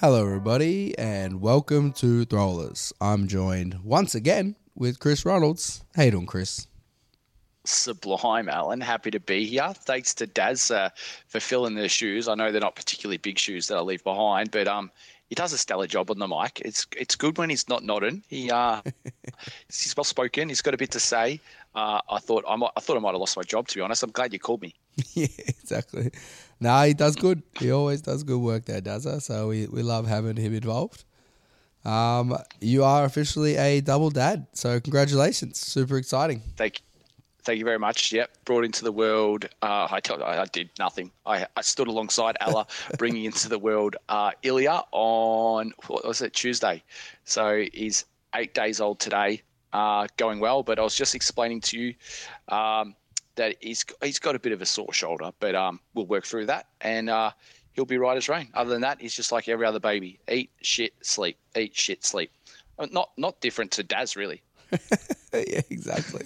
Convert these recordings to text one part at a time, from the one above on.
Hello, everybody, and welcome to Throwlers. I'm joined once again with Chris Reynolds. How you doing, Chris? Sublime, Alan. Happy to be here. Thanks to Daz for filling the shoes. I know they're not particularly big shoes that I leave behind, but he does a stellar job on the mic. It's good when he's not nodding. He's well spoken. He's got a bit to say. I thought I might have lost my job, to be honest. I'm glad you called me. Yeah, exactly. No, he does good. He always does good work there, does he? So we love having him involved. You are officially a double dad, so congratulations. Super exciting. Thank you very much. Yep, brought into the world. I did nothing. I stood alongside Ella, bringing into the world Ilya on, what was it, Tuesday. So he's 8 days old today, going well. But I was just explaining to you that he's got a bit of a sore shoulder, but we'll work through that, and he'll be right as rain. Other than that, he's just like every other baby: eat, shit, sleep. Eat, shit, sleep. Not different to Daz, really. Yeah, exactly.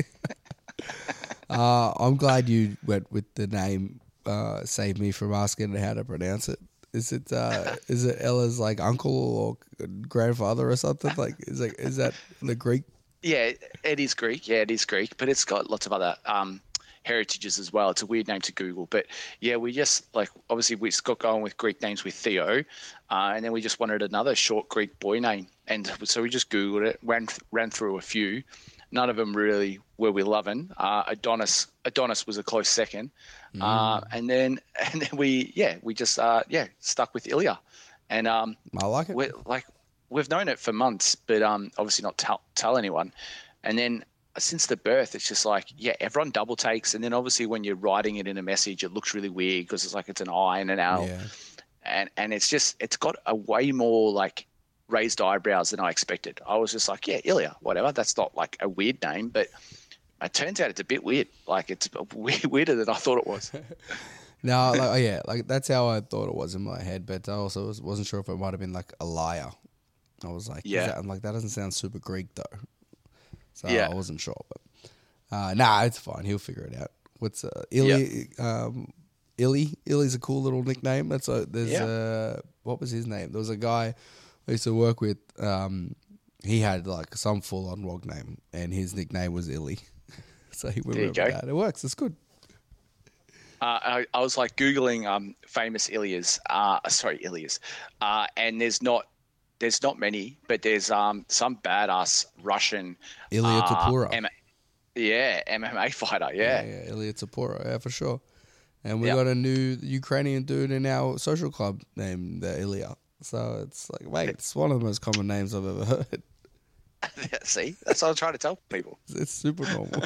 I'm glad you went with the name. Save me from asking how to pronounce it. Is it Ella's like uncle or grandfather or something? Like is that the Greek? Yeah, it is Greek. Yeah, it is Greek, but it's got lots of other heritages as well. It's a weird name to Google, but yeah, we just obviously we got going with Greek names with Theo, and then we just wanted another short Greek boy name, and so we just Googled it, ran through a few. None of them really were we loving. Adonis was a close second, and then we just stuck with Ilya, and I like it. We've known it for months, but obviously not tell anyone, and then since the birth, it's just like, yeah, everyone double takes. And then obviously when you're writing it in a message, it looks really weird because it's an I and an L. Yeah. And it's got a way more like raised eyebrows than I expected. I was just like, yeah, Ilya, whatever. That's not like a weird name, but it turns out it's a bit weird. Like it's weirder than I thought it was. No, that's how I thought it was in my head, but I also wasn't sure if it might have been like a liar. I was like, yeah, I'm like, that doesn't sound super Greek though. So yeah. I wasn't sure, but it's fine. He'll figure it out. What's Illy? Illy's a cool little nickname. What was his name? There was a guy I used to work with. He had like some full on ROG name, and his nickname was Illy. So he went with that. It works. It's good. I was like Googling famous Ilyas. And there's not many, but there's some badass Russian Ilya Tapura. MMA fighter. Yeah, Ilya Tapura. Yeah, for sure. And we got a new Ukrainian dude in our social club named Ilya. So it's like, mate, it's one of the most common names I've ever heard. See, that's what I'm trying to tell people. It's super normal.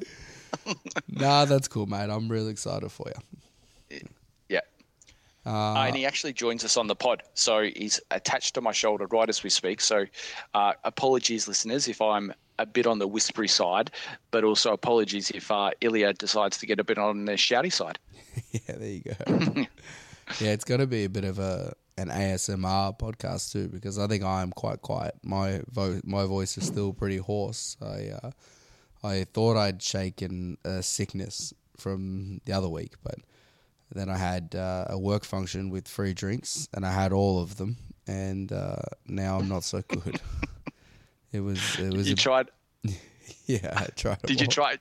Nah, that's cool, mate. I'm really excited for you. Yeah. And he actually joins us on the pod. So he's attached to my shoulder right as we speak. So apologies, listeners, if I'm a bit on the whispery side, but also apologies if Ilya decides to get a bit on the shouty side. Yeah, there you go. Yeah, it's going to be a bit of an ASMR podcast too, because I think I am quite quiet. My voice is still pretty hoarse. I thought I'd shaken a sickness from the other week, but then I had a work function with free drinks, and I had all of them, and now I'm not so good. It was. You tried. Yeah, I tried. Did you try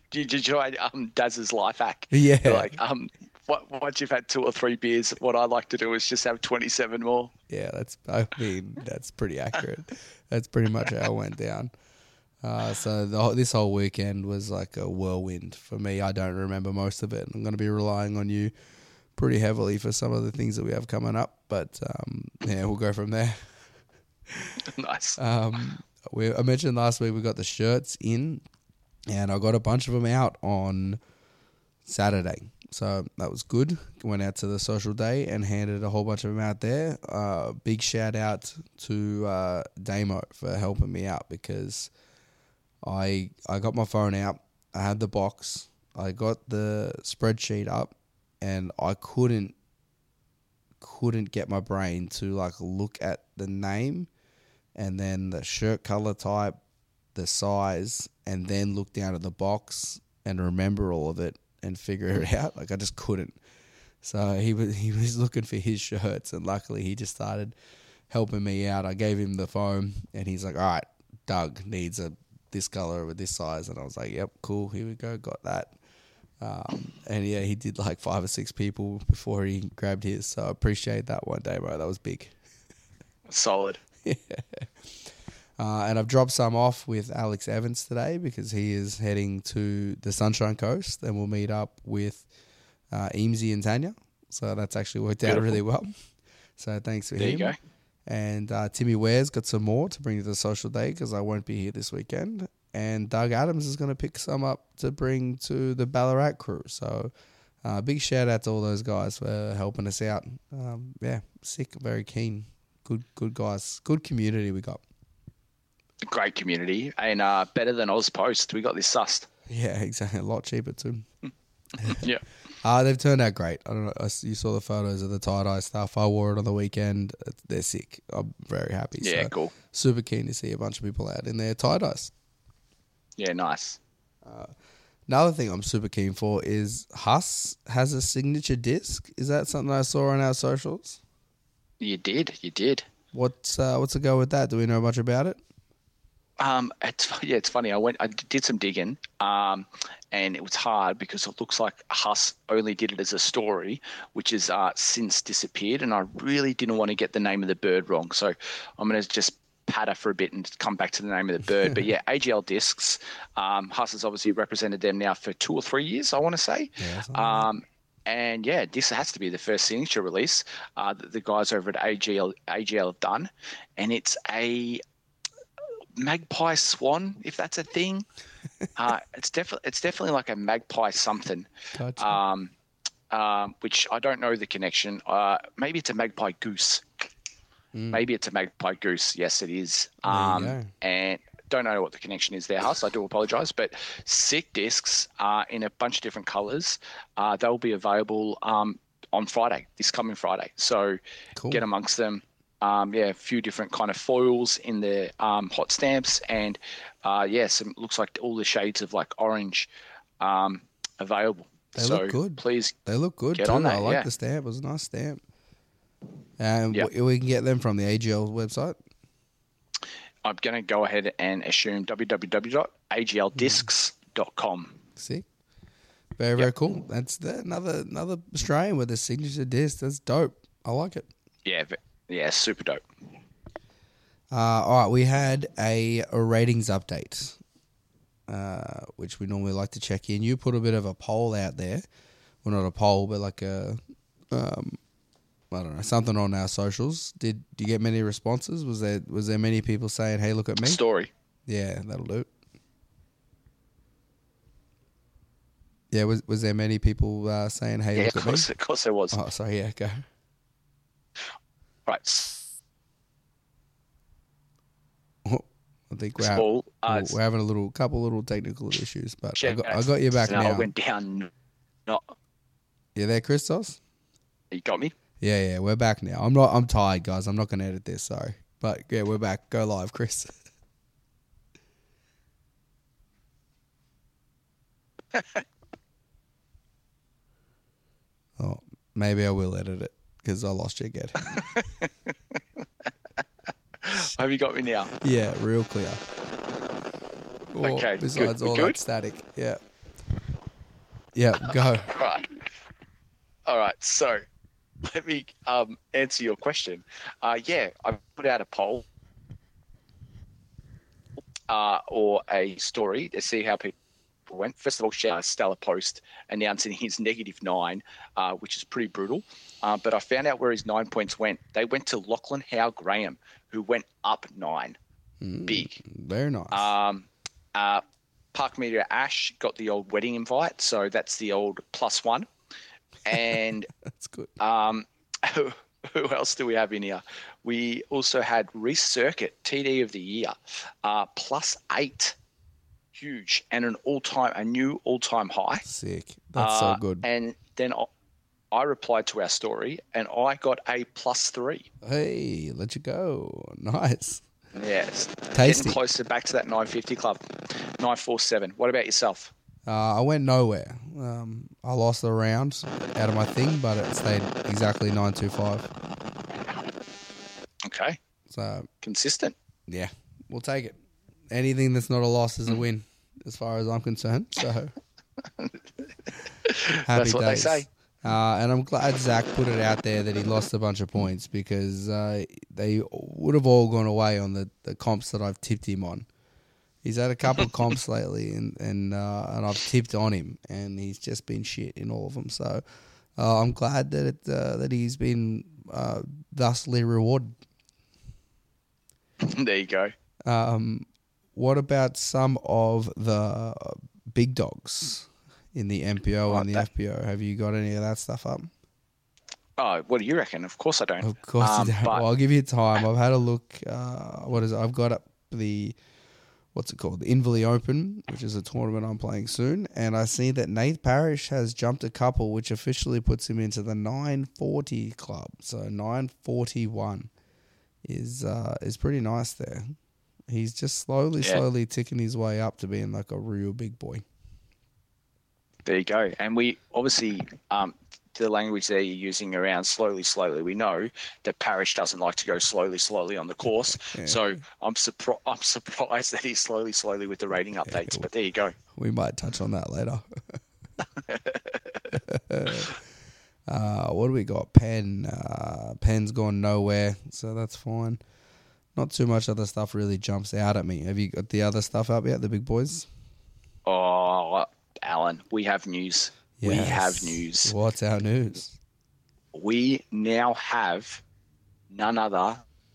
Daz's life hack? Yeah. Like once you've had 2 or 3 beers, what I like to do is just have 27 more. Yeah, that's pretty accurate. That's pretty much how it went down. So this whole weekend was like a whirlwind for me. I don't remember most of it. I'm going to be relying on you pretty heavily for some of the things that we have coming up. But we'll go from there. Nice. I mentioned last week we got the shirts in, and I got a bunch of them out on Saturday. So that was good. Went out to the social day and handed a whole bunch of them out there. Big shout out to Damo for helping me out, because I got my phone out, I had the box, I got the spreadsheet up, and I couldn't get my brain to like look at the name and then the shirt color type, the size, and then look down at the box and remember all of it and figure it out. Like I just couldn't. So he was looking for his shirts, and luckily he just started helping me out. I gave him the foam, and he's like, all right, Doug needs this color with this size. And I was like, yep, cool, here we go, got that. And yeah, he did like 5 or 6 people before he grabbed his. So I appreciate that one day, bro. That was big. Solid. Yeah. And I've dropped some off with Alex Evans today because he is heading to the Sunshine Coast, and we'll meet up with Eamesy and Tanya. So that's actually worked out really well. So thanks for him. There you go. And Timmy Ware's got some more to bring to the social day because I won't be here this weekend. And Doug Adams is going to pick some up to bring to the Ballarat crew. So big shout out to all those guys for helping us out. Yeah, sick, very keen. Good guys. Good community we got. Great community, and better than Ozpost. We got this sussed. Yeah, exactly. A lot cheaper too. Yeah. They've turned out great. I don't know. You saw the photos of the tie-dye stuff. I wore it on the weekend. They're sick. I'm very happy. Yeah, so cool. Super keen to see a bunch of people out in their tie-dyes. Yeah, nice. Another thing I'm super keen for is Huss has a signature disc. Is that something I saw on our socials? You did. What's the go with that? Do we know much about it? It's funny. I did some digging, and it was hard because it looks like Huss only did it as a story, which has since disappeared. And I really didn't want to get the name of the bird wrong, so I'm going to just patter for a bit and come back to the name of the bird. But yeah, AGL Discs. Huss has obviously represented them now for 2 or 3 years, I want to say. Yeah, and yeah, this has to be the first signature release that the guys over at AGL have done, and it's a magpie swan, if that's a thing. It's definitely like a magpie something. Gotcha. Which I don't know the connection. Maybe it's a magpie goose. Maybe it's a magpie goose. Yes, it is. And don't know what the connection is there, Huss. I do apologise. But sick discs in a bunch of different colours. They'll be available on Friday, this coming Friday. So Cool. Get amongst them. A few different kind of foils in the hot stamps, and looks like all the shades of like orange available. They look good. Please, they look good get too. on that, I like the stamp. It was a nice stamp. And we can get them from the AGL website. I'm going to go ahead and assume www.agldiscs.com. See, very cool. That's another Australian with a signature disc. That's dope. I like it. Yeah, super dope. All right, we had a ratings update, which we normally like to check in. You put a bit of a poll out there. Well, not a poll, but like a, I don't know, something on our socials. Did you get many responses? Was there many people saying, "Hey, look at me"? Story. Yeah, that'll do. Yeah, was there many people saying, "Hey, look at me"? Of course there was. Oh, sorry. Yeah, go. Right. I think we're having a couple little technical issues, but I got you back now. I went down. You there, Christos? You got me? Yeah, we're back now. I'm tired, guys. I'm not going to edit this, sorry. But yeah, we're back. Go live, Chris. Oh, maybe I will edit it because I lost you again. Have you got me now? Yeah, real clear. Okay, besides good. all Good? that static. Yeah. Yeah, go. All right. So let me answer your question. I put out a poll or a story to see how people went. First of all, Stellar Post announcing his -9, which is pretty brutal. But I found out where his 9 points went. They went to Lachlan Howe Graham, who went up 9. Big. Very nice. Park Media Ash got the old wedding invite, so that's the old +1. And That's good. who else do we have in here? We also had Reese Circuit, TD of the year, +8. Huge, and a new all-time high. Sick. That's so good. And then I replied to our story, and I got a +3. Hey, let you go. Nice. Yes, Tasty. getting closer back to that 950 club. 947. What about yourself? I went nowhere. I lost the round out of my thing, but it stayed exactly 925. Okay. So Consistent. yeah, we'll take it. Anything that's not a loss is a win, as far as I'm concerned. So happy That's what days. they say. And I'm glad Zach put it out there that he lost a bunch of points because they would have all gone away on the comps that I've tipped him on. He's had a couple of comps lately, and I've tipped on him, and he's just been shit in all of them. So I'm glad that that he's been thusly rewarded. There you go. What about some of the big dogs in the MPO and the FPO? Have you got any of that stuff up? Oh, what do you reckon? Of course I don't. Of course you don't. But Well, I'll give you time. I've had a look. What is it? I've got up the, what's it called? The Inverleigh Open, which is a tournament I'm playing soon. And I see that Nath Parrish has jumped a couple, which officially puts him into the 940 club. So 941 is pretty nice there. He's just slowly ticking his way up to being like a real big boy. there you go. And we obviously, the language there you're using around slowly, we know that Parrish doesn't like to go slowly on the course. Yeah. So I'm surprised that he's slowly with the rating updates. But there you go. We might touch on that later. What do we got? Penn's gone nowhere, so that's fine. Not too much other stuff really jumps out at me. Have you got the other stuff up yet, the big boys? Oh, Alan, we have news. Yes. We have news. What's our news? We now have none other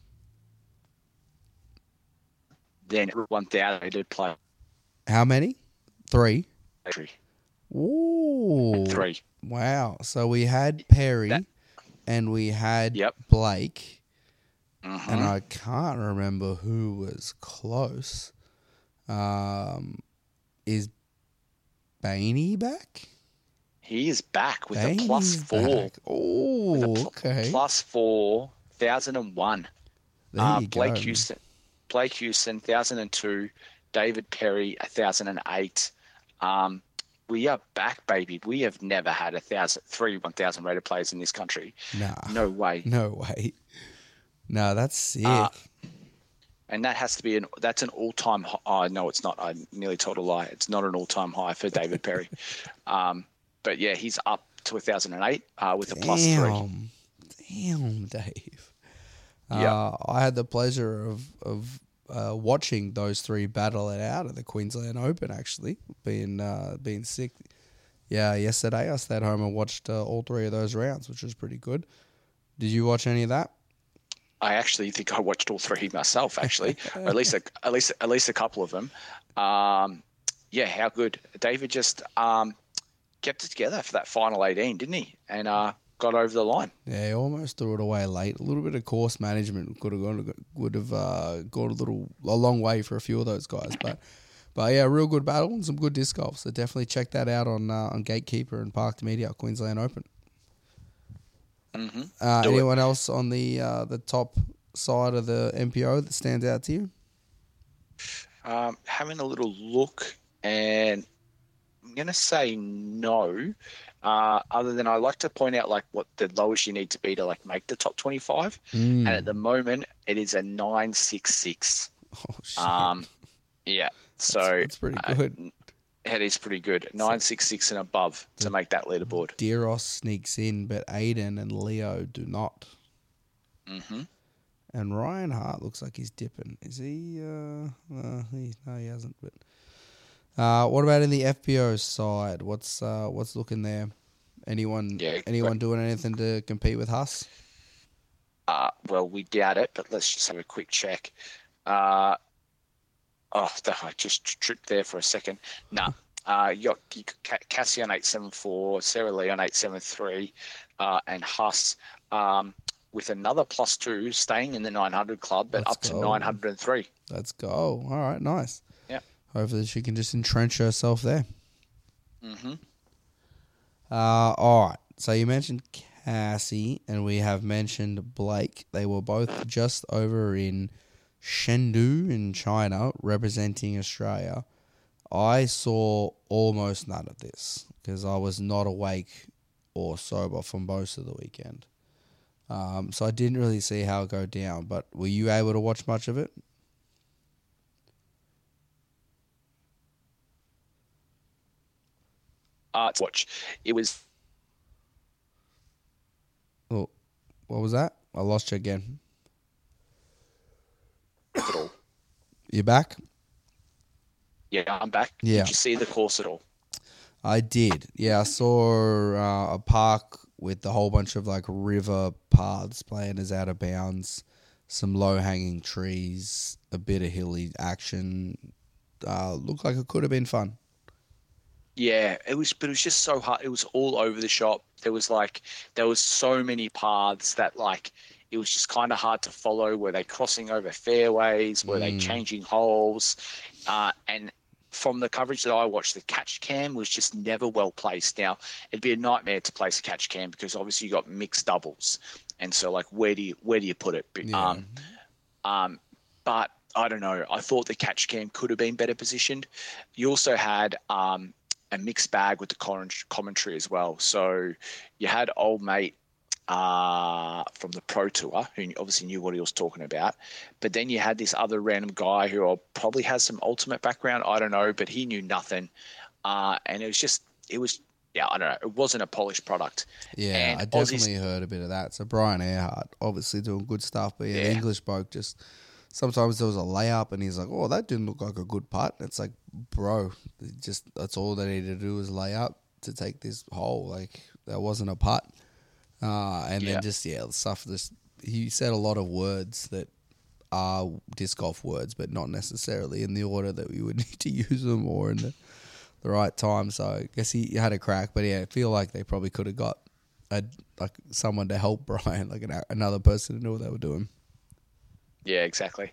than 1,000 rated player. How many? 3? 3. Ooh. 3. Wow. So we had Perry and we had Blake. Mm-hmm. And I can't remember who was close. Is Bainey back? He is back with a +4. Oh, okay. +4, 1,001. There you Blake go. Houston, 1,002. David Perry, 1,008. We are back, baby. We have never had 1,000 rated players in this country. Nah. No way. No way. No, that's sick. And that has to be that's an all-time high. Oh, no, it's not. I nearly told a lie. It's not an all-time high for David Perry. But yeah, he's up to 1,008 with a +3. Damn, Dave. Yeah. I had the pleasure of watching those 3 battle it out at the Queensland Open, actually, being sick. Yeah, yesterday I stayed home and watched all 3 of those rounds, which was pretty good. Did you watch any of that? I actually think I watched all 3 myself. Actually, at least a couple of them. Yeah, how good David just kept it together for that final 18, didn't he? And got over the line. Yeah, he almost threw it away late. A little bit of course management would have gone a long way for a few of those guys. But yeah, real good battle and some good disc golf. So definitely check that out on Gatekeeper and Parked Media Queensland Open. Mm-hmm. Anyone else on the top side of the MPO that stands out to you? Having a little look, and I'm going to say no. Other than I like to point out like what the lowest you need to be to like make the top 25, and at the moment it is a 966. Oh shit! Yeah, so it's pretty good. It is pretty good. 966 and above to make that leaderboard. Diros sneaks in, but Aiden and Leo do not. Mm-hmm. And Ryan Hart looks like he's dipping. Is he? No, he hasn't. But what about in the FPO side? What's looking there? Anyone doing anything to compete with Huss? Well, we doubt it, but let's just have a quick check. I just tripped there for a second. Nah. You got Cassie on 874, Sarah Lee on 873, and Huss with another +2, staying in the 900 club, but up to 903. Let's go. All right, nice. Yeah. Hopefully she can just entrench herself there. Mm-hmm. All right. So you mentioned Cassie, and we have mentioned Blake. They were both just over in Chengdu in China, representing Australia. I saw almost none of this because I was not awake or sober for most of the weekend. So I didn't really see how it go down. But were you able to watch much of it? Watch. It was Oh, what was that? I lost you again. at all. You back? Yeah, I'm back. Yeah. Did you see the course at all? I did. Yeah, I saw a park with a whole bunch of like river paths playing as out of bounds, some low hanging trees, a bit of hilly action. Looked like it could have been fun. Yeah, it was, but it was just so hard. It was all over the shop. There was so many paths that it was just kind of hard to follow. Were they crossing over fairways? Were they changing holes? And from the coverage that I watched, the catch cam was just never well placed. Now, it'd be a nightmare to place a catch cam because obviously you got mixed doubles, and so where do you put it? Yeah. But I don't know. I thought the catch cam could have been better positioned. You also had a mixed bag with the commentary as well. So you had old mate from the Pro Tour who obviously knew what he was talking about, but then you had this other random guy who probably has some ultimate background. I don't know, but he knew nothing, and it was yeah, I don't know. It wasn't a polished product. Yeah, And I definitely heard a bit of that. So Brian Earhart, obviously doing good stuff, but yeah, the English bloke just sometimes there was a layup and he's like, "Oh, that didn't look like a good putt." It's like, bro, that's all they needed to do was lay up to take this hole. Like that wasn't a putt. And then stuff. He said a lot of words that are disc golf words, but not necessarily in the order that we would need to use them or in the right time. So I guess he had a crack, but yeah, I feel like they probably could have got someone to help Brian, like another person to know what they were doing. Yeah, exactly.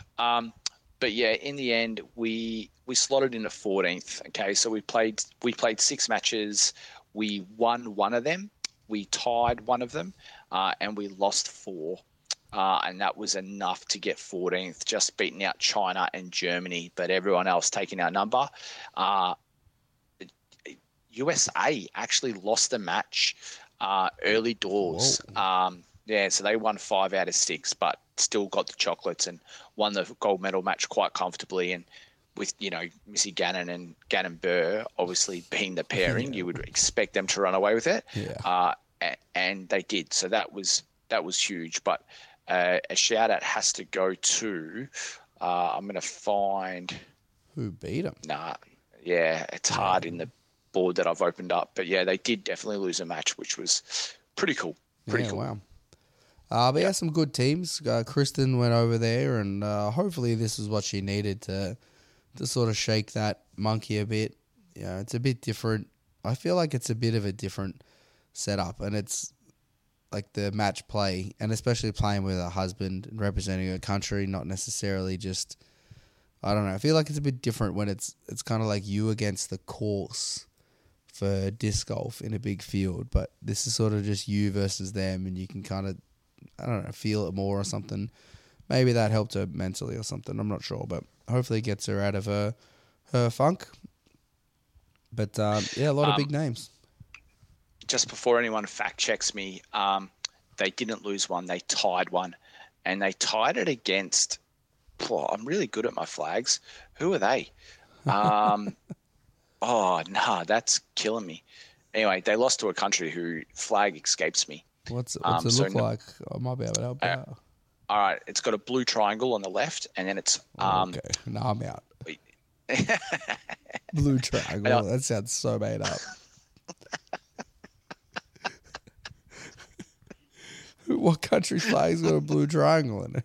But yeah, in the end, we slotted in at 14th. Okay, so we played 6 matches. We won one of them. We tied one of them, and we lost 4. And that was enough to get 14th, just beating out China and Germany, but everyone else taking our number. USA actually lost the match early doors. So they won 5 out of 6, but still got the chocolates and won the gold medal match quite comfortably. And with, Missy Gannon and Gannon Burr obviously being the pairing, you would expect them to run away with it. Yeah. And they did. So that was huge. But a shout out has to go to, I'm going to find who beat them. Yeah, it's hard in the board that I've opened up. But yeah, they did definitely lose a match, which was pretty cool. Pretty cool. Wow. But yeah, some good teams. Kristen went over there, and hopefully this is what she needed to sort of shake that monkey a bit. Yeah, it's a bit different. I feel like it's a bit of a different setup, and it's like the match play, and especially playing with her husband and representing her country, not necessarily just, I don't know. I feel like it's a bit different when it's kind of like you against the course for disc golf in a big field, but this is sort of just you versus them, and you can kind of, I don't know, feel it more or something. Maybe that helped her mentally or something. I'm not sure, but hopefully it gets her out of her funk. But yeah, a lot of big names. Just before anyone fact checks me, they didn't lose one; they tied one, and they tied it against. I'm really good at my flags. Who are they? That's killing me. Anyway, they lost to a country who flag escapes me. What's it look like? I might be able to help out. All right, it's got a blue triangle on the left, and then it's okay. No, I'm out. Blue triangle. That sounds so made up. What country's flag's got a blue triangle in it?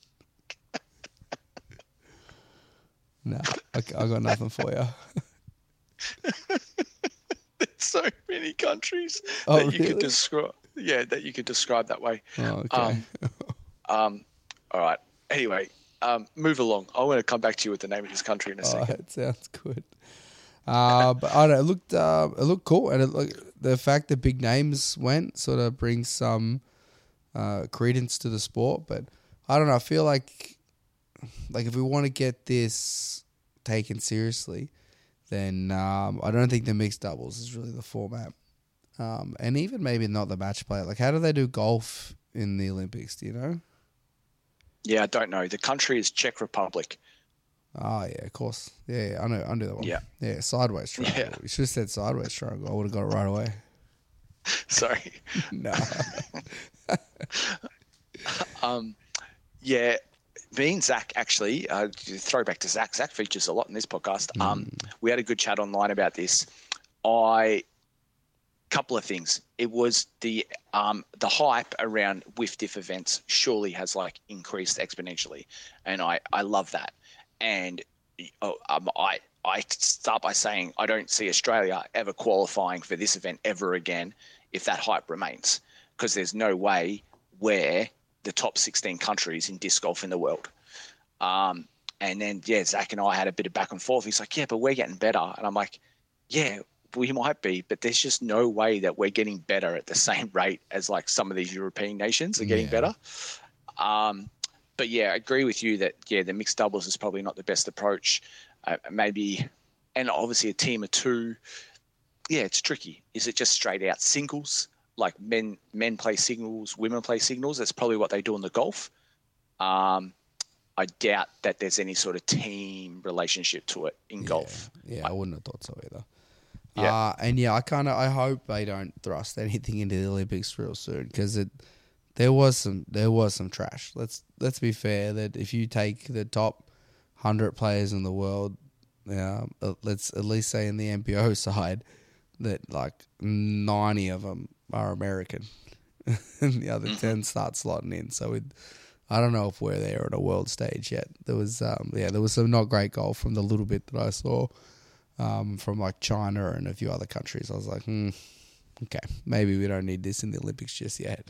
No, I got nothing for you. There's so many countries that you could describe. Yeah, that you could describe that way. Oh, okay. All right. Anyway, move along. I want to come back to you with the name of this country in a second. It sounds good. But I don't know, it looked cool, and the fact that big names went sort of brings some credence to the sport. But I don't know. I feel like if we want to get this taken seriously, then I don't think the mixed doubles is really the format. And even maybe not the match play. Like, how do they do golf in the Olympics? Do you know? Yeah, I don't know. The country is Czech Republic. Oh, yeah, of course. Yeah, I know that one. Yeah. Yeah, sideways triangle. Yeah. You should have said sideways triangle. I would have got it right away. Sorry. No. Yeah, me and Zach actually, throwback to Zach. Zach features a lot in this podcast. We had a good chat online about this. Couple of things. It was the hype around WIFDIF events surely has like increased exponentially, and I love that. And I start by saying I don't see Australia ever qualifying for this event ever again if that hype remains, because there's no way we're the top 16 countries in disc golf in the world. And then, Zach and I had a bit of back and forth. He's like, yeah, but we're getting better. And I'm like, yeah, we might be, but there's just no way that we're getting better at the same rate as like some of these European nations are getting better. But yeah, I agree with you that, the mixed doubles is probably not the best approach. Maybe, and obviously a team of two, it's tricky. Is it just straight out singles? Like men play singles, women play singles. That's probably what they do in the golf. I doubt that there's any sort of team relationship to it in golf. Yeah, I wouldn't have thought so either. Yeah. I hope they don't thrust anything into the Olympics real soon, because there was some trash. Let's be fair, that if you take the top 100 players in the world, let's at least say in the MPO side, that like 90 of them are American, and the other 10 start slotting in. So I don't know if we're there on a world stage yet. There was some not great golf from the little bit that I saw from like China and a few other countries. I was like, okay, maybe we don't need this in the Olympics just yet.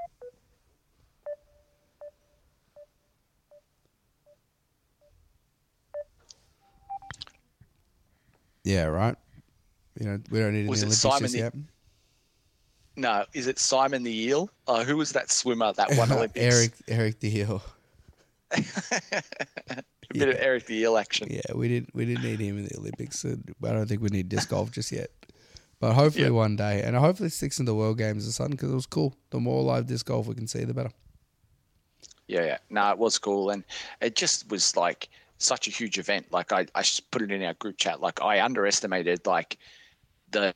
Yeah, right. We don't need it in the Olympics just yet. No, is it Simon the Eel? Who was that swimmer that won Olympics? Eric the Eel. A bit of Eric the Eel action. Yeah, we didn't need him in the Olympics. So I don't think we need disc golf just yet. But hopefully one day, and hopefully it sticks in the World Games or something, because it was cool. The more live disc golf we can see, the better. Yeah. No, it was cool, and it just was like such a huge event. Like I just put it in our group chat. Like I underestimated like the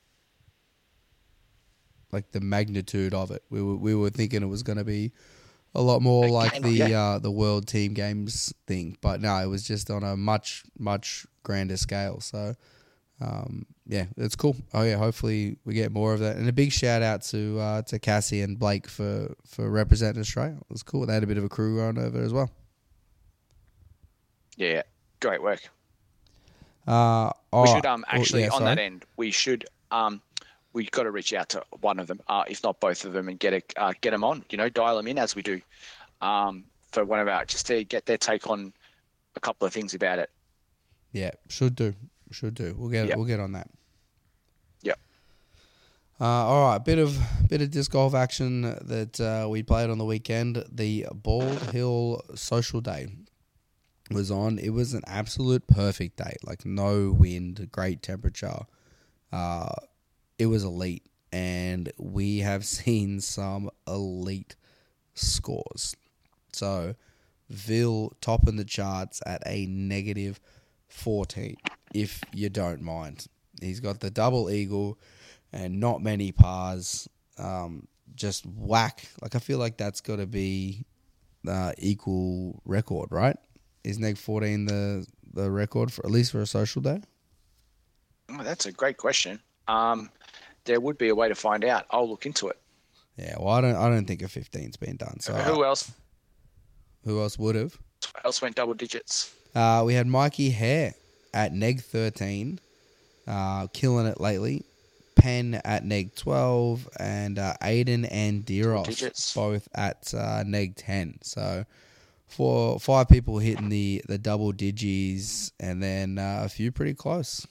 magnitude of it. We were thinking it was going to be a lot more like the World Team Games thing, but no, it was just on a much grander scale. So it's cool. Oh yeah, hopefully we get more of that. And a big shout out to Cassie and Blake for representing Australia. It was cool. They had a bit of a crew run over as well. Yeah, great work. We should that end, we should we've got to reach out to one of them, if not both of them, and get them on. Dial them in as we do for one of our, just to get their take on a couple of things about it. Yeah, should do. We'll get on that. Yep. All right, bit of disc golf action that we played on the weekend. The Bald Hill Social Day was on. It was an absolute perfect day. Like no wind, great temperature. It was elite, and we have seen some elite scores. So, Vil topping the charts at a negative 14, if you don't mind. He's got the double eagle and not many pars. Just whack. Like, I feel like that's got to be equal record, right? Is neg 14 the record, for at least for a social day? Oh, that's a great question. There would be a way to find out. I'll look into it. Yeah, well, I don't think a 15's been done. So who else? Who else would have? Who else went double digits? We had Mikey Hare at neg 13, killing it lately. Penn at neg 12, and Aiden and Diros both at neg 10. So 5 people hitting the double digis, and then a few pretty close.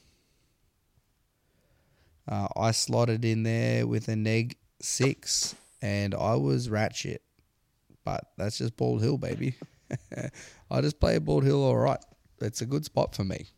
I slotted in there with a neg 6, and I was rat shit. But that's just Bald Hill, baby. I just play Bald Hill all right. It's a good spot for me.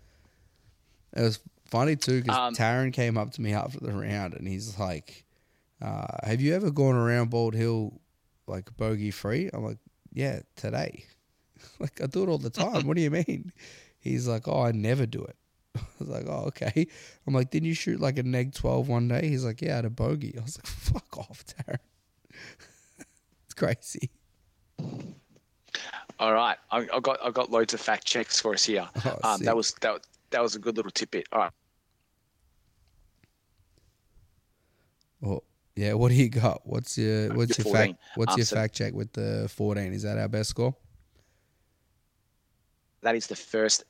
It was funny too, because Taryn came up to me after the round, and he's like, Have you ever gone around Bald Hill like bogey free? I'm like, yeah, today. Like, I do it all the time. What do you mean? He's like, oh, I never do it. I was like, oh, okay. I'm like, didn't you shoot like a neg 12 one day? He's like, yeah, I had a bogey. I was like, fuck off, Darren. It's crazy. All right, I've got loads of fact checks for us here. Oh, That was a good little tidbit. All right. Well, yeah, what do you got? What's your 14. fact check with the 14? Is that our best score? That is the first.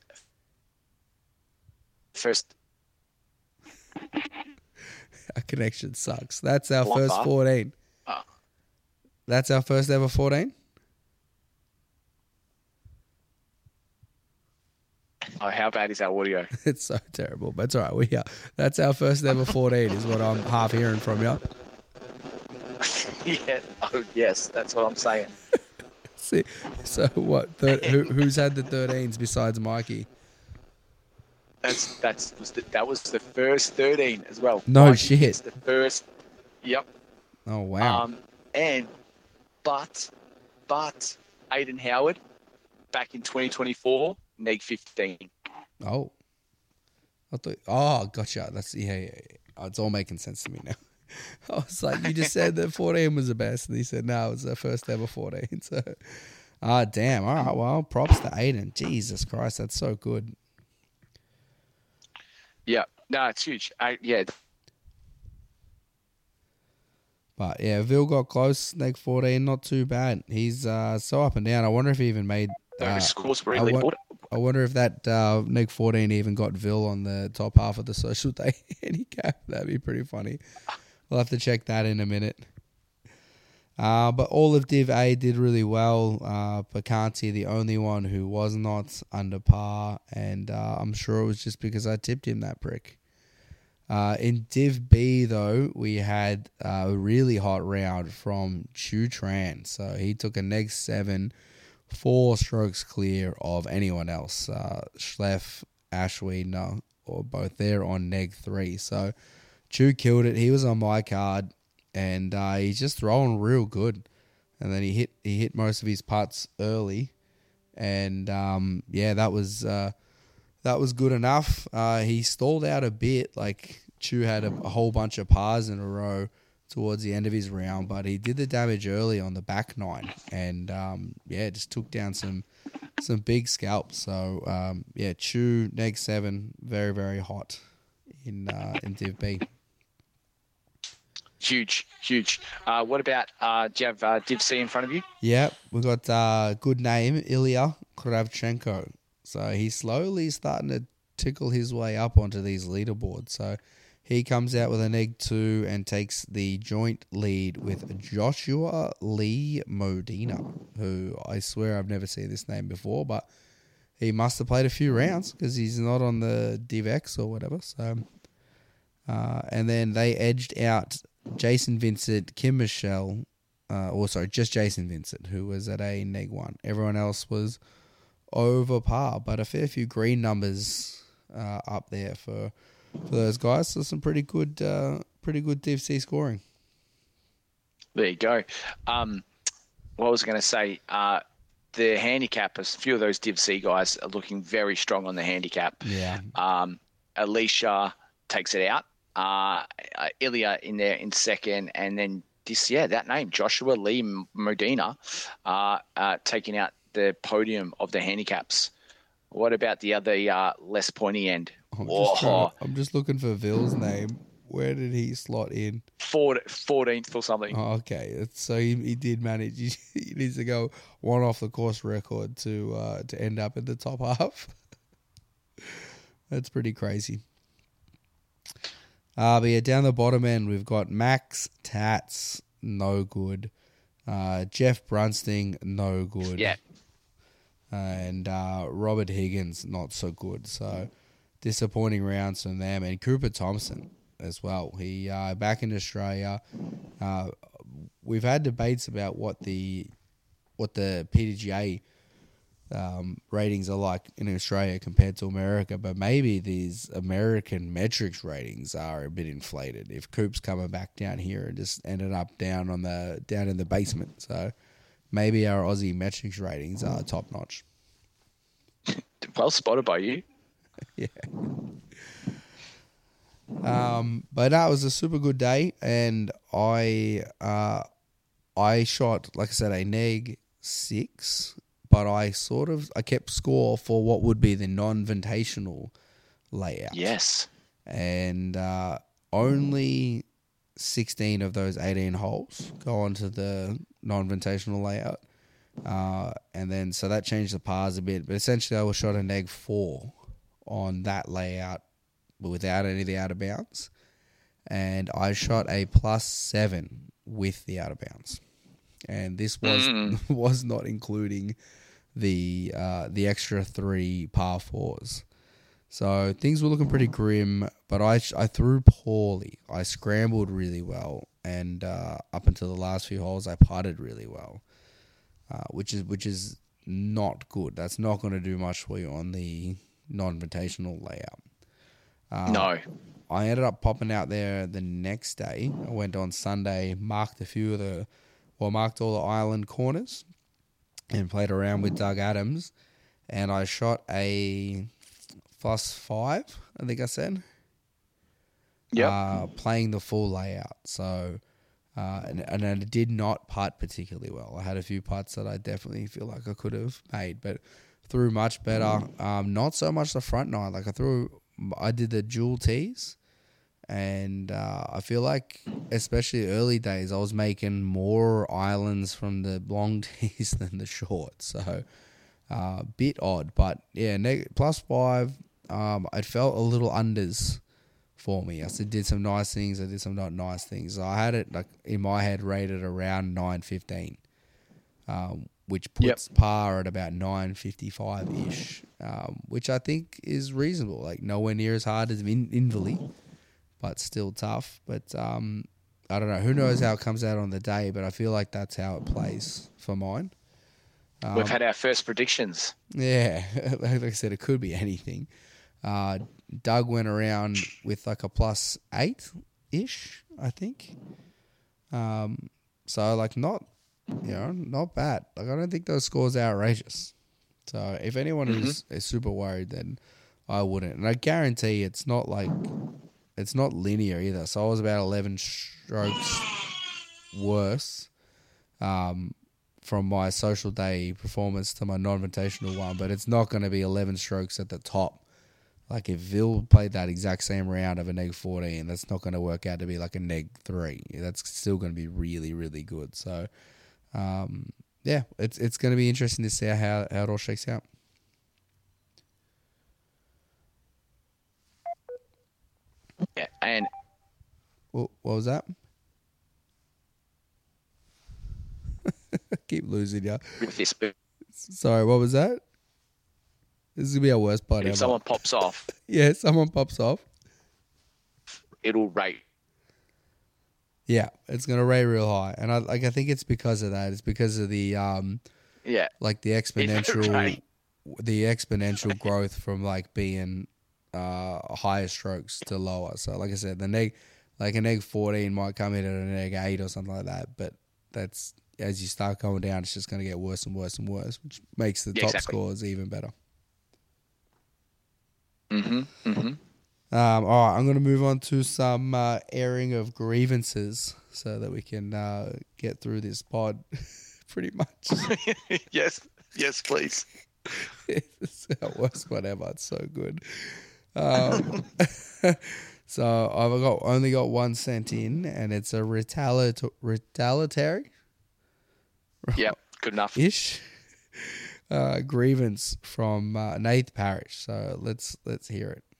Our connection sucks. That's our Lumber. first 14. That's our first ever 14? Oh, how bad is our audio? It's so terrible, but it's all right. That's our first ever 14 is what I'm half hearing from you. Yeah. Oh, yes. That's what I'm saying. See, so what? Who's had the 13s besides Mikey? That was the first 13 as well. No Mikey shit. gets the first. Yep. Oh wow. But Aiden Howard back in 2024 neg 15. Oh. Gotcha. That's yeah. Oh, it's all making sense to me now. I was like, you just said that 14 was the best, and he said no, it's the first ever 14. So, damn. All right. Well, props to Aiden. Jesus Christ, that's so good. Yeah. No, it's huge. Yeah. But yeah, Vil got close. Neg 14, not too bad. He's so up and down. I wonder if he even made. Scores were really important. I wonder if that neg 14 even got Vil on the top half of the social day handicap. That'd be pretty funny. We'll have to check that in a minute. But all of Div A did really well. Bacanti, the only one who was not under par, and I'm sure it was just because I tipped him, that prick. In Div B, though, we had a really hot round from Chu Tran. So he took a neg 7, 4 strokes clear of anyone else. Schleff, Ashwee, no, or both there on neg 3. So Chu killed it. He was on my card, and he's just throwing real good. And then he hit most of his putts early, and that was good enough. He stalled out a bit. Like Chu had a whole bunch of pars in a row towards the end of his round, but he did the damage early on the back 9, and just took down some big scalps. So Chu neg 7, very very hot in Div B. Huge. What about, do you have Div C in front of you? Yeah, we got good name, Ilya Kravchenko. So he's slowly starting to tickle his way up onto these leaderboards. So he comes out with a neg 2 and takes the joint lead with Joshua Lee Modena, who I swear I've never seen this name before, but he must have played a few rounds because he's not on the Div X or whatever. So, and then they edged out Jason Vincent, Kim Michelle, just Jason Vincent, who was at a neg 1. Everyone else was over par, but a fair few green numbers up there for those guys. So some pretty good Div C scoring. There you go. What was I going to say? The handicappers, a few of those Div C guys are looking very strong on the handicap. Yeah. Alicia takes it out. Ilya in there in second, and then that name, Joshua Lee Modena, taking out the podium of the handicaps. What about the other less pointy end? I'm just looking for Vil's name. Where did he slot in? 14th or something. Oh, okay. So he did manage. He needs to go one off the course record to end up in the top half. That's pretty crazy. But yeah, down the bottom end, we've got Max Tats, no good. Jeff Brunsting, no good. Yeah. And Robert Higgins, not so good. So disappointing rounds from them. And Cooper Thompson as well. He back in Australia. We've had debates about what the PDGA ratings are like in Australia compared to America, but maybe these American metrics ratings are a bit inflated. If Coop's coming back down here and just ended up down in the basement, so maybe our Aussie metrics ratings are top notch. Well spotted by you. Yeah. But that was a super good day, and I shot, like I said, a neg 6. But I kept score for what would be the non-invitational layout. Yes. And only 16 of those 18 holes go onto the non-invitational layout. And then, so that changed the pars a bit. But essentially, I was shot a neg 4 on that layout without any of the out of bounds. And I shot a +7 with the out of bounds. And this was not including the extra 3 par 4s. So things were looking pretty grim, but I threw poorly. I scrambled really well, and up until the last few holes, I putted really well, which is not good. That's not going to do much for you on the non-invitational layout. No. I ended up popping out there the next day. I went on Sunday, marked marked all the island corners, and played around with Doug Adams, and I shot a +5, I think I said. Yeah. Playing the full layout. So, and I did not putt particularly well. I had a few putts that I definitely feel like I could have made, but threw much better. Not so much the front nine. Like I did the dual tees. And I feel like, especially early days, I was making more islands from the long tees than the short. So, bit odd. But, yeah, +5, it felt a little unders for me. I did some nice things. I did some not nice things. So I had it, like, in my head, rated around 915, which puts par at about 955-ish, which I think is reasonable. Like, nowhere near as hard as Inverleigh, but still tough. But I don't know. Who knows how it comes out on the day, but I feel like that's how it plays for mine. We've had our first predictions. Yeah. Like I said, it could be anything. Doug went around with like a +8-ish, I think. So, like, not bad. Like, I don't think those scores are outrageous. So, if anyone is super worried, then I wouldn't. And I guarantee it's not linear either. So I was about 11 strokes worse from my social day performance to my non-invitational one, but it's not going to be 11 strokes at the top. Like, if Vil played that exact same round of a neg 14, that's not going to work out to be like a neg 3. That's still going to be really, really good. So, yeah, it's going to be interesting to see how it all shakes out. Yeah, and What was that? I keep losing you. with this, Sorry, what was that? This is going to be our worst part ever. if someone pops off, Yeah, someone pops off. it'll rate. Yeah, it's going to rate real high. And I think it's because of that. It's because of the like the exponential growth from like being higher strokes to lower. So like I said, a neg 14 might come in at a neg 8 or something like that, but that's, as you start going down, it's just going to get worse and worse and worse, which makes the top scores even better. All right, I'm going to move on to some airing of grievances so that we can get through this pod pretty much. Yes, please. It's our worst one ever. It's so good. So I've only got one sent in, and it's a retaliatory. Yep, good enough. Ish grievance from Nath Parrish. So let's hear it.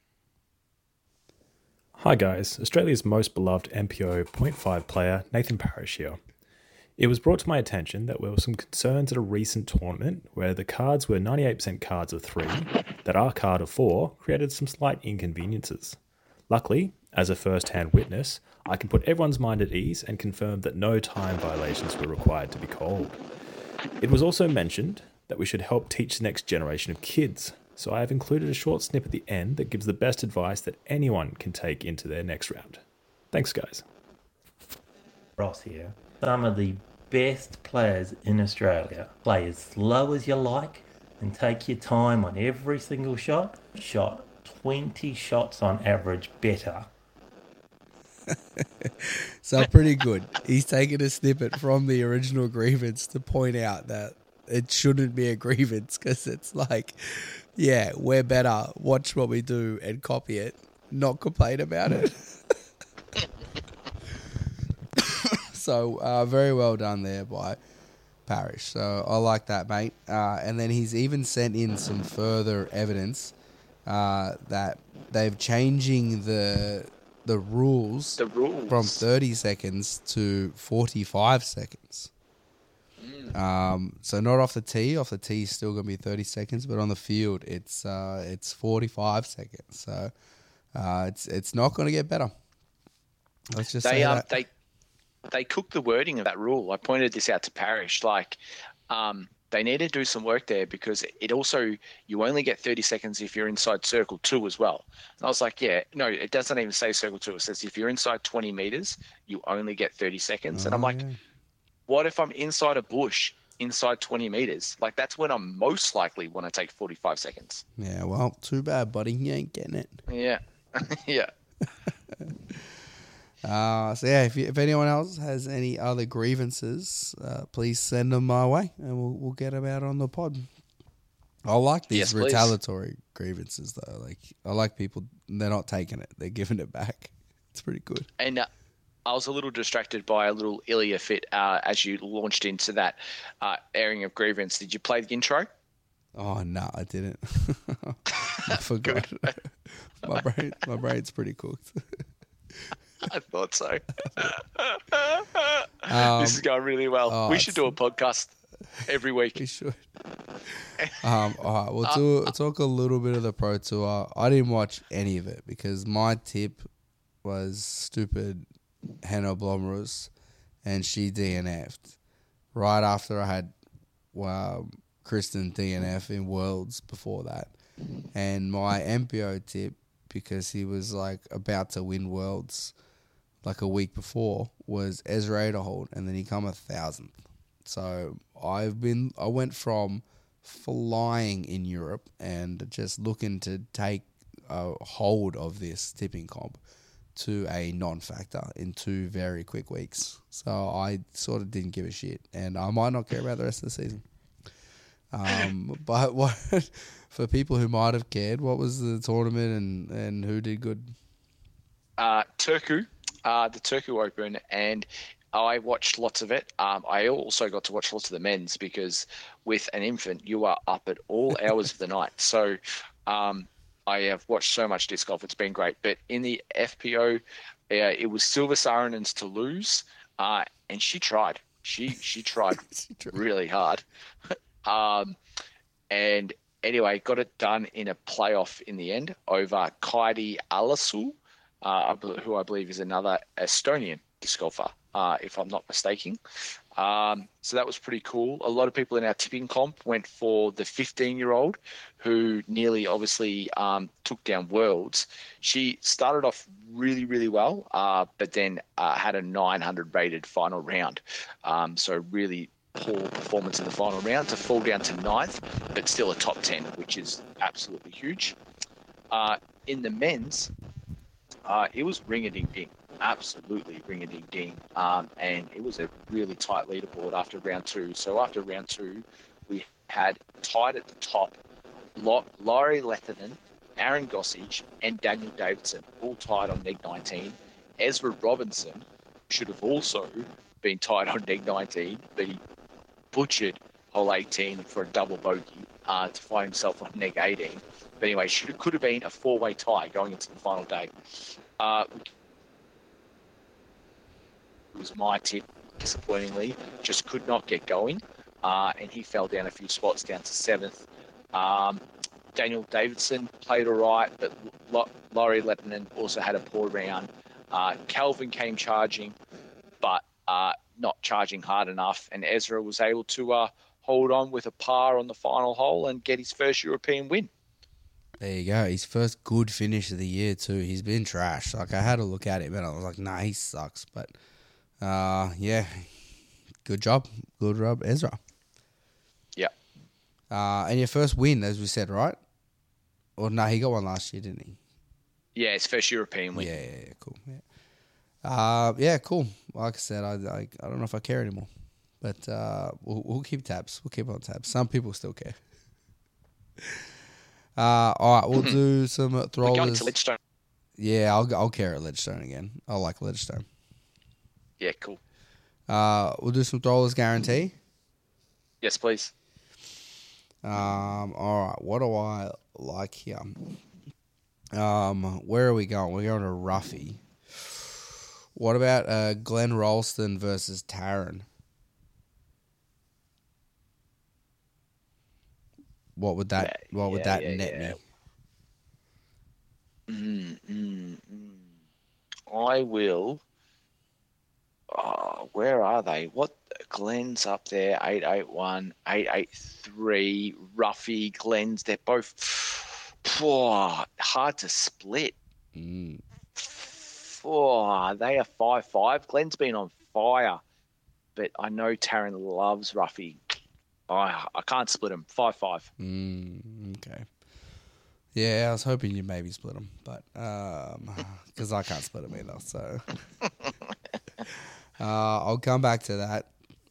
Hi guys, Australia's most beloved MPO 0.5 player Nathan Parrish here. It was brought to my attention that there were some concerns at a recent tournament where the cards were 98% cards of 3, that our card of 4 created some slight inconveniences. Luckily, as a first-hand witness, I can put everyone's mind at ease and confirm that no time violations were required to be called. It was also mentioned that we should help teach the next generation of kids. So I have included a short snip at the end that gives the best advice that anyone can take into their next round. Thanks, guys. Ross here. Some of the best players in Australia play as slow as you like and take your time on every single shot. Shot 20 shots on average better. So pretty good. He's taken a snippet from the original grievance to point out that it shouldn't be a grievance because it's like, yeah, we're better. Watch what we do and copy it, not complain about it. So very well done there by Parrish. So I like that, mate. And then he's even sent in some further evidence that they've changing the rules from 30 seconds to 45 seconds. So not off the tee. Off the tee is still going to be 30 seconds, but on the field it's 45 seconds. So it's not going to get better. Let's just say that. They cooked the wording of that rule. I pointed this out to Parrish. They need to do some work there because it also, you only get 30 seconds if you're inside circle 2 as well. And I was like, yeah, no, it doesn't even say circle 2. It says if you're inside 20 meters, you only get 30 seconds. And I'm like, what if I'm inside a bush, inside 20 meters? Like, that's when I'm most likely want to take 45 seconds. Yeah, well, too bad, buddy. You ain't getting it. Yeah. Yeah. So yeah, if anyone else has any other grievances, please send them my way, and we'll get them out on the pod. I like these retaliatory grievances though. Like I like people; they're not taking it; they're giving it back. It's pretty good. And I was a little distracted by a little Ilya fit as you launched into that airing of grievance. Did you play the intro? Oh no, I didn't. I forgot. my brain's pretty cooked. I thought so. This is going really well. We should do a podcast every week. We should. All right, we'll talk a little bit of the Pro Tour. I didn't watch any of it because my tip was stupid Hannah Blomroos, and she DNF'd right after I had Kristen DNF in Worlds before that. And my MPO tip, because he was like about to win Worlds like a week before, was Ezra Aderhold, and then he come 1,000th. So I went from flying in Europe and just looking to take a hold of this tipping comp to a non-factor in 2 very quick weeks. So I sort of didn't give a shit, and I might not care about the rest of the season. But what for people who might have cared, what was the tournament and who did good? Turku, the Turku Open, and I watched lots of it. I also got to watch lots of the men's because with an infant, you are up at all hours of the night. So I have watched so much disc golf. It's been great. But in the FPO, it was Silva Sarinen's to lose, and she tried. She tried really hard. And anyway, got it done in a playoff in the end over Kaidi Alasu, who I believe is another Estonian disc golfer, if I'm not mistaken. So that was pretty cool. A lot of people in our tipping comp went for the 15-year-old who nearly obviously took down Worlds. She started off really, really well, but then had a 900 rated final round. So really poor performance in the final round to fall down to 9th, but still a top 10, which is absolutely huge. In the men's, it was ring-a-ding-ding, absolutely ring-a-ding-ding, and it was a really tight leaderboard after round 2. So after round 2, we had tied at the top Laurie Lehtinen, Aaron Gossage, and Daniel Davidson, all tied on neg 19. Ezra Robinson should have also been tied on neg 19, but he butchered hole 18 for a double bogey to find himself on neg 18. But anyway, could have been a 4-way tie going into the final day. It was my tip, disappointingly, just could not get going, and he fell down a few spots down to 7th. Daniel Davidson played all right, but Laurie Lettinen also had a poor round. Calvin came charging, but not charging hard enough, and Ezra was able to hold on with a par on the final hole and get his first European win. There you go. His first good finish of the year too. He's been trash. Like I had a look at him and I was like, nah, he sucks. But yeah, good job, Ezra. Yeah. And your first win, as we said, right? Or no, he got one last year, didn't he? Yeah, his first European win. Yeah, cool. Yeah, cool. Like I said, I don't know if I care anymore, but we'll keep tabs. We'll keep on tabs. Some people still care. All right, we'll do some We're going to throwers. Ledgestone. Yeah, I'll care at Ledgestone again. I like Ledgestone. Yeah, cool. We'll do some throwers guarantee. Yes, please. All right, what do I like here? Where are we going? We're going to Ruffy. What about Glenn Ralston versus Taryn? What would that net me? I will. Where are they? What Glenn's up there? 881, 883. Ruffy, Glenn's. They're both hard to split. They are 5-5. Glenn's been on fire, but I know Taryn loves Ruffy. I can't split them. 5-5. Okay. Yeah, I was hoping you maybe split them, but because I can't split them either. So I'll come back to that.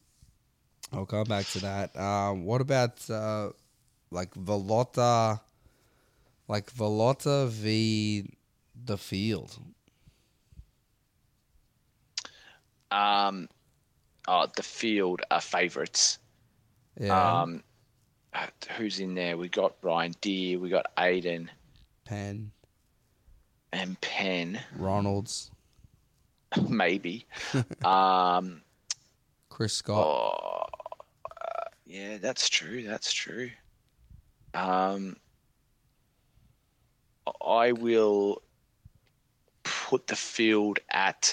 What about like Velota v the field? The field are favourites. Yeah. Who's in there? We got Brian Deere, we got Aiden, Penn, Ronalds, maybe. Chris Scott. Yeah, that's true. I will put the field at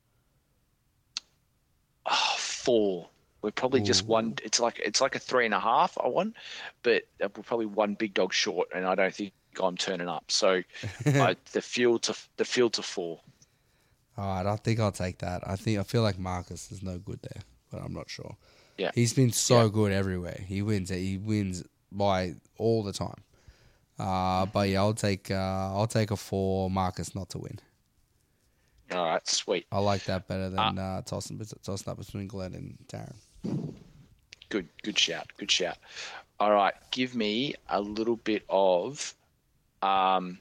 4. We're probably just one. It's like a 3.5. I want, but we're probably one big dog short, and I don't think I'm turning up. So the field to 4. All right, I think I'll take that. I feel like Marcus is no good there, but I'm not sure. Yeah, he's been so good everywhere. He wins by all the time. But yeah, I'll take a 4. Marcus not to win. All right, sweet. I like that better than tossing up between Glenn and Taryn. Good shout. All right, give me a little bit of Jace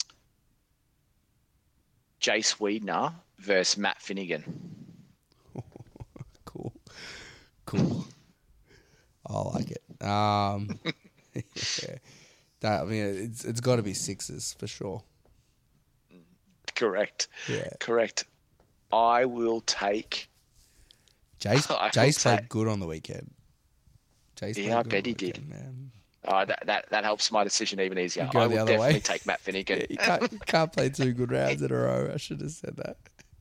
Wiedner versus Matt Finnegan. Cool. I like it. Yeah. It's got to be 6s for sure. Correct. Yeah. Correct. I will take. Jace played good on the weekend. I bet he did. Man. That helps my decision even easier. Go I the will other definitely way. take Matt Finnegan. Yeah, you can't play 2 good rounds in a row. I should have said that.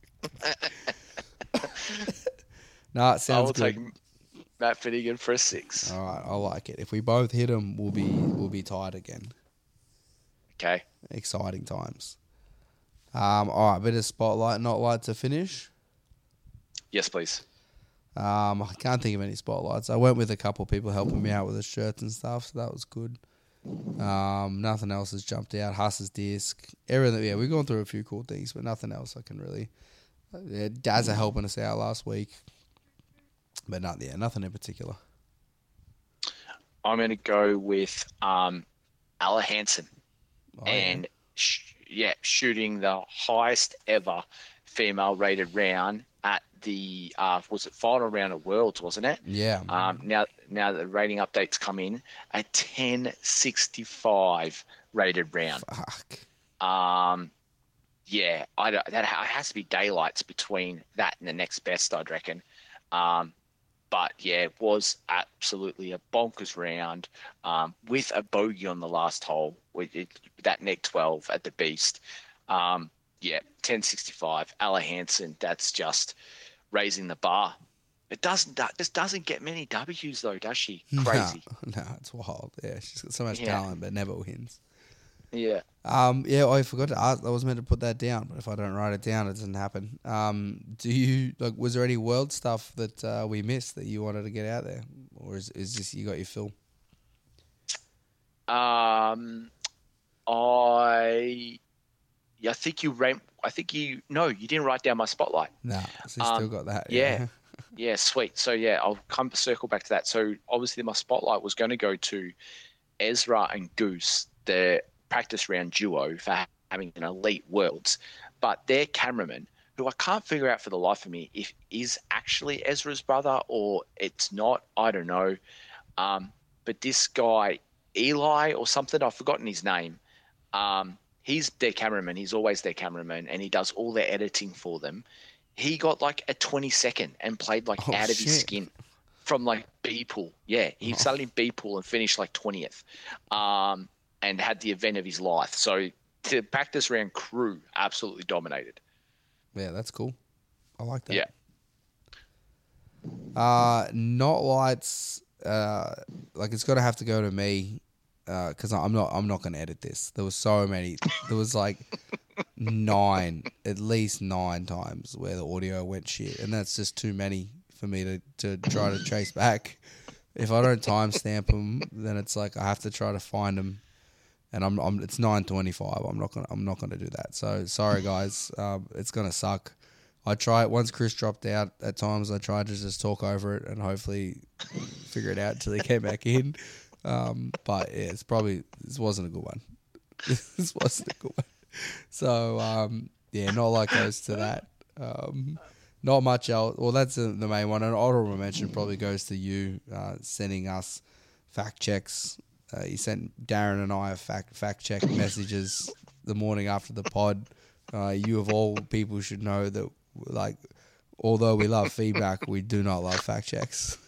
No, it sounds I will good. take Matt Finnegan for a 6. All right, I like it. If we both hit him, we'll be tied again. Okay. Exciting times. All right, bit of spotlight, not light to finish. Yes, please. I can't think of any spotlights. I went with a couple of people helping me out with the shirts and stuff, so that was good. Nothing else has jumped out. Huss's disc, everything. Yeah, we've gone through a few cool things, but nothing else I can really. Yeah, Dazza helping us out last week, but nothing in particular. I'm going to go with Ella Hansen and shooting the highest ever female rated round at the was it final round of Worlds, wasn't it? Yeah. Now the rating updates come in a 1065 rated round. Fuck. Yeah, that has to be daylights between that and the next best, I'd reckon. But yeah, it was absolutely a bonkers round with a bogey on the last hole with that neck 12 at the Beast. Yeah, 1065. Ella Hansen, that's just raising the bar. It doesn't. Just doesn't get many W's though, does she? Crazy. No, it's wild. Yeah, she's got so much Yeah. talent, but never wins. Yeah. Yeah, I forgot to ask. I was meant to put that down, but if I don't write it down, it doesn't happen. Do you Was there any world stuff that we missed that you wanted to get out there, or is this you got your fill? I think you ran. No, you didn't write down my spotlight. Nah, so you still got that. Yeah. Yeah, sweet. So yeah, I'll circle back to that. So obviously my spotlight was going to go to Ezra and Goose, the practice round duo for having an elite worlds, but their cameraman, who I can't figure out for the life of me if is actually Ezra's brother or it's not. I don't know. But this guy, Eli or something, I've forgotten his name. He's their cameraman. He's always their cameraman, and he does all their editing for them. He got like a 22nd and played like out of his skin from like B pool. Yeah, he started in B pool and finished like 20th, and had the event of his life. So the practice round crew absolutely dominated. Yeah, that's cool. I like that. Yeah. Not lights. Like it's got to have to go to me. Because I'm not going to edit this. There was so many. There was like at least nine times where the audio went shit, and that's just too many for me to try to chase back. If I don't timestamp them, then it's like I have to try to find them, and it's 9:25. I'm not gonna do that. So sorry guys, it's gonna suck. I try it once Chris dropped out. At times I tried to just talk over it and hopefully figure it out until he came back in. But yeah, this wasn't a good one. This wasn't a good one. So yeah, not like goes to that. Not much else. Well, that's the main one. An honorable mention probably goes to you sending us fact checks. You sent Darren and I fact check messages the morning after the pod. You of all people should know that, like, although we love feedback, we do not love fact checks.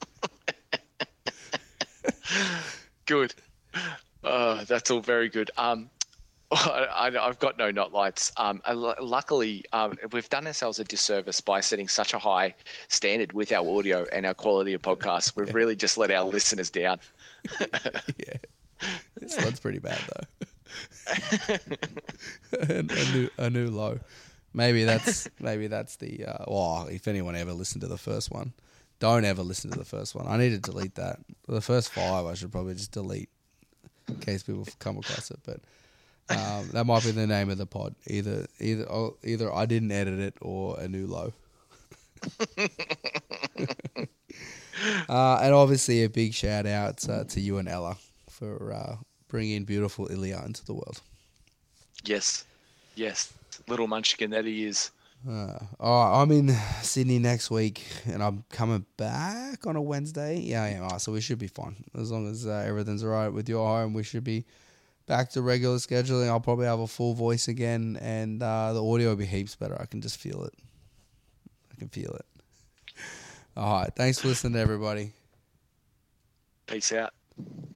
Good. That's all very good. I've got no not lights. Luckily, we've done ourselves a disservice by setting such a high standard with our audio and our quality of podcasts. We've really just let our listeners down. Yeah, that's pretty bad though. a new low. Maybe that's the. Well, if anyone ever listened to the first one, don't ever listen to the first one. I need to delete that. The first 5 I should probably just delete in case people come across it. But that might be the name of the pod. Either I didn't edit it or a new low. And obviously a big shout out to you and Ella for bringing beautiful Ilya into the world. Yes. Little munchkin that he is. I'm in Sydney next week, and I'm coming back on a Wednesday. Yeah, I am. So we should be fine. As long as everything's all right with your home, we should be back to regular scheduling. I'll probably have a full voice again, and the audio will be heaps better. I can just feel it. I can feel it. All right. Thanks for listening, everybody. Peace out.